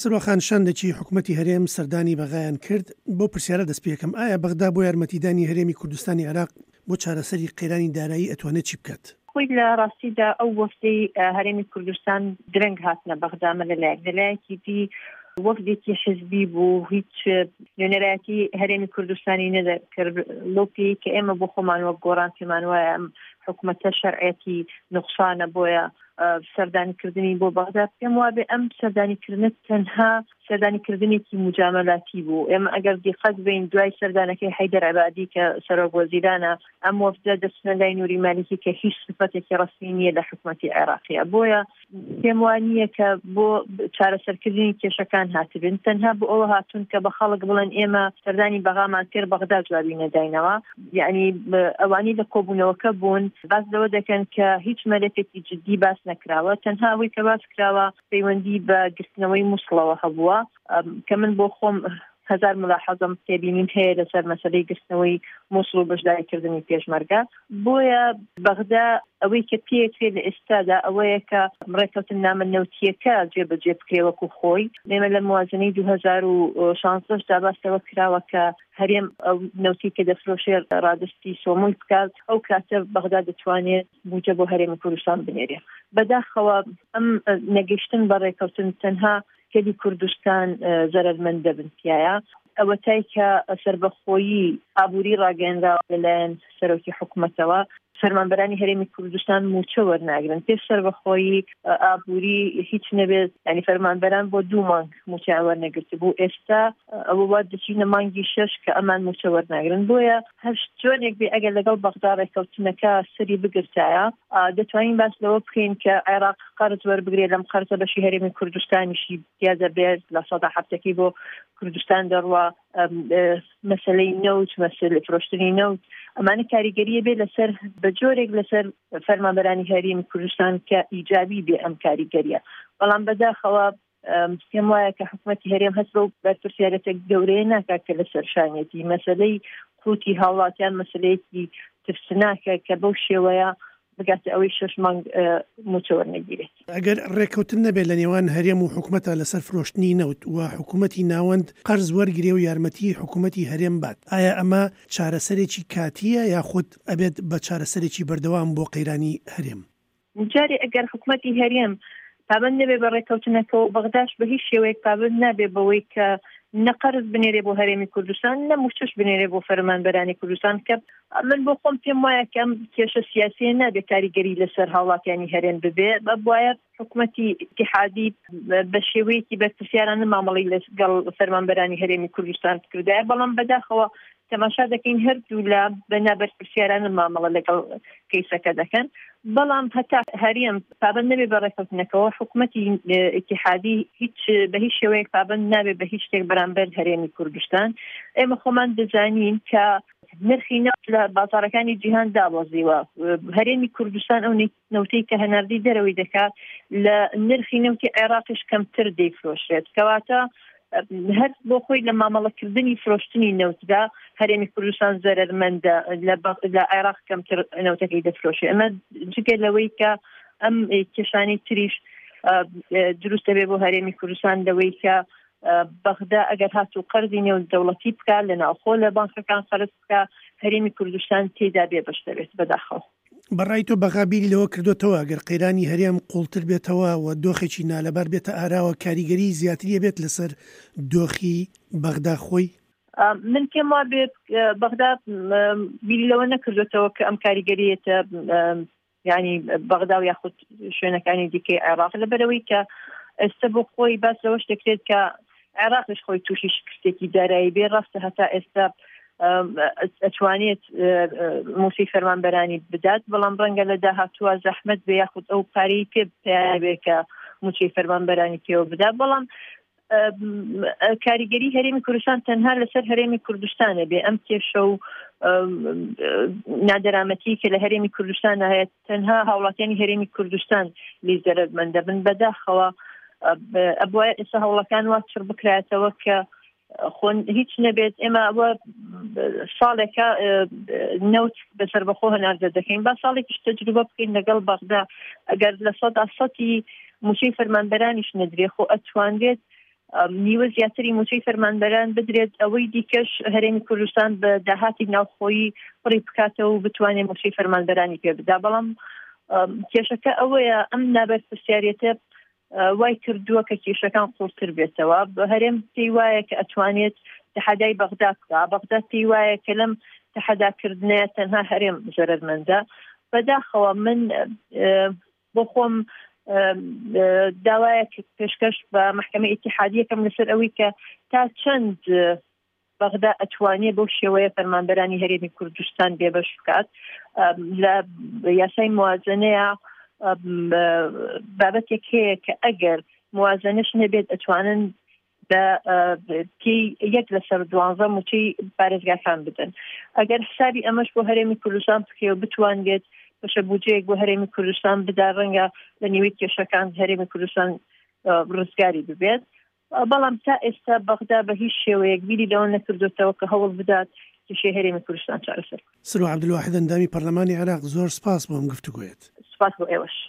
سروخان شاندێکی حکوومەتی هەرێم سەردانی بەغایان کرد بۆ پرسیارە دەست پێکەم ئایا بەغدا بۆ یارمەتیدانی هەرێمی کوردستانی عێراق بۆ چارەسەری قەیرانی دارایی ئەتوانێت چی بکات؟ خۆی لە ڕاستیدا ئەو وەفدەی هەرێمی کوردستان درەنگ هاتنە بەغدامە لەلایەکی دی وەفدێکی حزبی بوو، هیچ نوێنەرایەتی هەرێمی کوردستانی نەدەکرد لۆپی کە ئێمە بۆ خۆمان وەک گۆڕان پێمان وایە ئەم حکوومەتە شەرعەتی نوقسانە بۆیە سەردانیکردنی بۆ بەغدا پێم وابێ ئەم سەردانیکردنە تەنها سەردانیکردنێکی مجاملاتی بوو. ئێمە ئەگەر دیقەت بین دوای سەردانەکەی حەیدەر عەبادی کە سەرۆکوەزیرانە ئەم وەفدە دەچنە لای نووری مالیکی کە هیچ سفەتێکی ڕەسمی نییە لە حکوومەتی عێراقیە، بۆیە پێم وانییە کە بۆ چارەسەرکردنی کێشەکان هاتبن، تەنها بۆ ئەوە هاتوون کە بە خەڵک بڵێن ئێمە سەردانی بەغامان کرد بەغدا جوابی نەداینەوە. یعنی ئەوانی لە کۆبوونەوەکە بوون باس لەوە دەکەن کە هیچ مەلەفێکی جدی باس نەکراوە، تەنها ئەوەی کە باس کراوە پەیوەندی بە گرتنەوەی مووسڵەوە هەبووە کە من بۆ خۆم هزار ملاحەزەم تێبینیم هەیە لەسەر مەسەلەی گرتنەوەی مووسڵ و بەشداریکردنی پێشمەرگە. بۆیە بەغدا ئەوەی کە پێوێت لە ئێستادا ئەوەیە کە ڕێکەوتن نامە نەوتیەکە جێبەجێ بکرێ وەکو خۆی. ئێمە لە موازنەی 2016 باسەوە کراوە کە هەرێم ئەو نەوتی کە دەفرۆشێ ڕادستی سۆمۆی بکات، ئەو کاتە بەغدا دەتوانێت بوجە بۆ هەرێمی کوردستان بنێرێ. بەداخەوە ئەم نەگەیشتن بە ڕێکەوتن تەنها کەلی کوردستان زەرمەند دەبنتیایە ئەوەتای کە سەربەخۆیی ئابووری ڕاگەیەنراوە لەلایەن سەرۆکی حکوومەتەوە فەرمانبەرانی هەرێمی کوردستان موچە وەرناگرن پێش سەربەخۆیی ئابووری هیچ نەبێت، ینی فەرمانبەران بۆ 2 مانگ موچە وەرنەگرت بوو. ئێستا ئەوە وا دەچینە مانگی 6 کە ئەمان موچە وەرناگرن. بۆیە هەر جۆرێک بێ ئەگەر لەگەڵ بەغدا ڕێکەوتنەکە سەری بگرتایە دەتوانین باس لەوە بکەین کە عێراق قەرز وەربگرێت لەم قەرزە بەشی هەرێمی کوردستانیشی پیازە بێت لە سەدا هەفتەکەی بۆ کوردستان دەڕوا مەسەلەی نەوت مەسەلەی فرۆشتنی نەوت ئەمانە کاریگەریە بێ لەسەر بە جۆرێک لەسەر فەرمانبەرانی هەرێمی کوردستان کە ئیجابی بێ ئەم کاریگەریە. بەڵام بەداخەوە پێم وایە کە حکوومەتی هەرێم هەست بۆ بەرپرسیارەتە گەورەیە ناکات کە لەسەر شانێتی مەسەلەی قوتی هاوڵاتیان مەسەلەیەکی ترسناکە کە بەو شێوەیە بگاتە ئەوەی 6 مانگ موچە وەرنەگیرێت. ئەگەر ڕێکەوتن نەبێت لە نێوان هەرێم و حکوومەتە لەسەر فرۆشتنی نەوت و حکوومەتی ناوەند قەرز وەرگرێ و یارمەتی حکوومەتی هەرێم بات، ئایا ئەمە چارەسەرێکی کاتیە یاخود ئەبێت بە چارەسەرێکی بەردەوام بۆ قەیرانی هەرێم؟ جارێ ئەگەر حکوومەتی هەرێم پابند نەبێ بە ڕێکەوتنەکە و بەغداش بە هیچ شێوەیەک پابند نابێ بەوەی کە نەقەرز بنێرێ بۆ هەرێمی کوردستان نەموچش بنێرێ بۆ فەرمانبەرانی کوردستان کە من بۆ خۆم پێم وایە کە ئەم کێشە سیاسیە نابێ کاریگەری لەسەر هاوڵاتیانی هەرێم ببێ بەبوایە حکوومەتی اتحادی بە شێوەیەکی بەرپرسیارانە مامەڵی لەگەڵ فەرمانبەرانی هەرێمی کوردستان کردایە. بەڵام بەداخەوە تەماشا دەکەین هەردوو لە بەنابەرپرسیارانە مامەڵە لەگەڵ کەیسەکە دەکەن. بەڵام هەتا هەرێم پابند نەبێ بە ڕێکەوتنەکەەوە حکوومەتی اتحادی بە هیچ شێوەیەک پابند نابێ بە هیچ شتێک بەرامبەر هەرێمی کوردستان. ئێمە خۆمان دەزانین کە نرخی نەوت لە بازاڕەکانی جیهان دابەزیوە. هەرێمی کوردستان ئەو نەوتەی کە هەناردی دەرەوەی دەکات لە نرخی نەوتی عێراقیش کەمتر دەیفرۆشرێت، کەواتە هەر بۆ خۆی لە مامەڵەکردنی فرۆشتنی نەوتدا هەرێمی کوردستان زەرمەندە لە عێراق کەمتر نەوتەکەی دەفرۆشێت. ئەمە جگە لەوەی کە ئەم کێشانی تریش دروستە بێ بۆ هەرێمی کوردستان لەوەی کە بەغدا ئەگەر هاتوو قەرزی نێو دەوڵەتی بکات لە ناوخۆ لە بانکەکان قەرز بکات هەرێمی کوردستان تێدا بێ بەش دەبێت بەداخەوە. بەڕای تۆ بەغابیری لەوە کردوتەوە ئەگەر قەیرانی هەرێم قوڵتر بێتەوە و دۆخێکی نالەبار بێتە ئاراوە کاریگەری زیاتریە بێت لەسەر دۆخی بەغدا خۆی؟ من پێم وا بێت بەغدا بیری لەوە نەکردوێتەوە کە ئەم کاریگەریەتە ینی بەغدا و یاخود شوێنەکانی دیکەی عێراق لەبەرەوەی کە ئێستا بۆ خۆی باس لەوەش دەکرێت کە عێراقش خۆی تووشی شکستێکی دارایی بێ. ڕاستە هەتا ئێستا ئەتوانێت موسی فەرمانبەرانی بدات، بەڵام ڕەنگە لە داهاتووە زەحمەت بێ یاخود ئەو پارەی پێ بێ کە موچەی فەرمانبەرانی پێوە بدات. بەڵام کاریگەری هەرێمی کوردستان تەنها لەسەر هەرێمی کوردستانە بێ. ئەم کێشە و نادەرامەتی کە لە هەرێمی کوردستان هەیە تەنها هاوڵاتیانی هەرێمی کوردستان لی زەرمەندە بن. بەداخەوە ئەبوایە ئێستا هەوڵەکان وا چڕ بکرایەتەوە کە خۆن هیچ نەبێت ئێمە ئەوە ساڵێکە نەوت بەسەر بەخۆ هەناردە دەکەین با ساڵێکیش تەجروبە بکەین لەگەڵ بەغدا ئەگەر لە 100% موچەی فەرمانبەرانیش نەدرێ خۆ ئەتوانرێت نیوە زیاتری موچەی فەرمانبەران بدرێت ئەوەی دیکەش هەرێمی کوردستان بە داهاتی ناوخۆیی پڕی بکاتەوە و بتوانێت موچەی فەرمانبەرانی پێ بدا. بەڵام کێشەکە ئەوەیە ئەم نابەرپرسیارەتە وای کردووە کە کێشەکان قوڵتر بێتەوە. هەرێم پێی وایە کە ئەتوانێت تەحەدای بەغدا بکە. بەغدا پێی وایە کە لەم تەحەداکردنەیە تەنها هەرێم زەرمەندە. بەداخەوە من بۆ خۆم داوایە پێشکەش بە محکمە ئیتیحادیەکەم لەسەر ئەوەی کە تا چەند بەغدا ئەتوانێت بەو شێوەیە فەرمانبەرانی هەرێمی کوردستان بێبەش بکات. لە یاسای موازنەیە بابەتێک هەیە کە ئەگەر موازنەش نەبێت ئەتوانن پێی 1/12 موچەی پارێزگاکان بدەن. ئەگەر حسابی ئەمەش بۆ هەرێمی کوردستان بکەوە بتوانێت بەشە بودجەیەک بۆ هەرێمی کوردستان بدا ڕەنگە لە نێوەی کێشەکان هەرێمی کوردستان ڕزگاری ببێت. بەڵام تا ئێستا بەغدا بە هیچ شێوەیەک بیری لەوە نەکردوێتەوە کە هەوڵ بدات کێشەی هەرێمی کوردستان چارەسەر. سروو عەبدولواحید ئەندامی پەرلەمانی عێراق، زۆر سپاس بۆ ئەم گفتوگۆیەت. سپاس بۆ ئێوەش.